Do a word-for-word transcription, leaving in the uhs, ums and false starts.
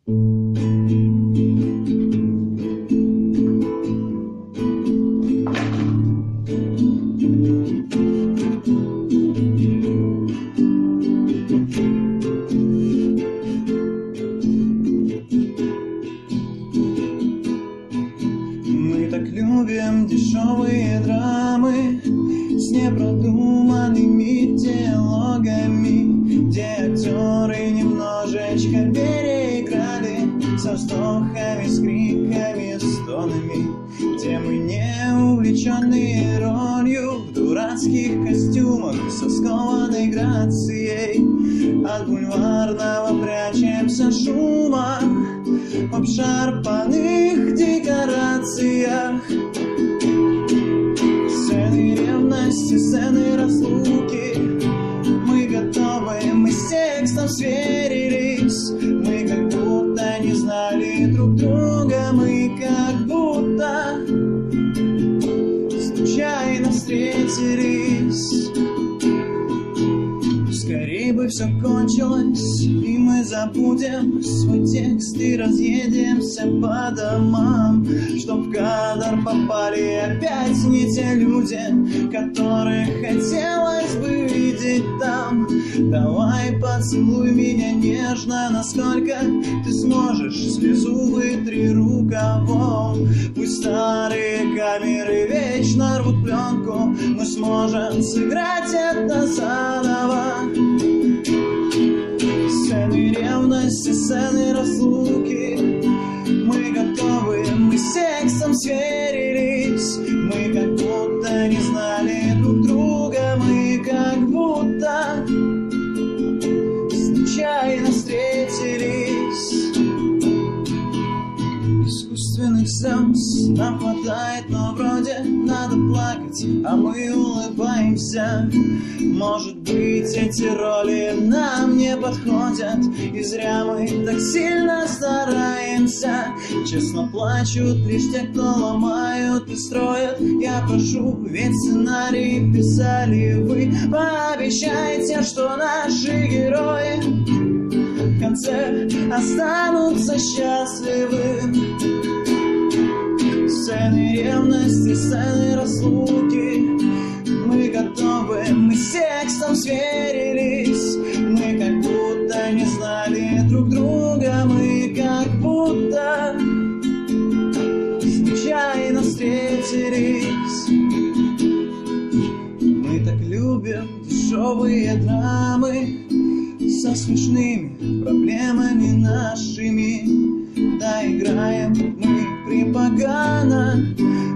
Любим дешевые драмы с непродуманными диалогами, где актеры немножечко переиграли, со вздохами, с криками, стонами, где мы не увлеченные ролью в дурацких костюмах со скованной грацией от бульварного прячемся шума в обшарпанных декорациях. Сцены ревности, сцены разлуки, мы готовы, мы с текстом сверились, мы как будто не знали друг друга, мы как будто случайно встретились. Скорей бы все кончилось, и мы забудем свой текст и разъедемся по домам, чтоб в кадр попали опять не те люди, которых хотелось бы видеть там. Давай поцелуй меня нежно, насколько ты сможешь, слезу вытри рукавом. Пусть старые камеры вечно рвут пленку, мы сможем сыграть это заново. Сцены ревности, сцены разлуки, мы готовы, мы с текстом сверились, мы как будто не знали друг друга, мы как будто случайно встретились. Искусственных слез нам хватает, но вроде надо плакать, а мы улыбаемся. Может быть, эти роли нам не подходят, и зря мы так сильно стараемся. Честно плачут лишь те, кто ломают и строят. Я прошу, ведь сценарий писали вы, пообещайте, что наши герои в конце останутся счастливы. Сцены ревности, сцены разлуки, мы готовы, мы с текстом сверились, мы как будто не знали друг друга, мы как будто случайно встретились. Мы так любим дешевые драмы со смешными проблемами нашими. Да, играем мы припогано,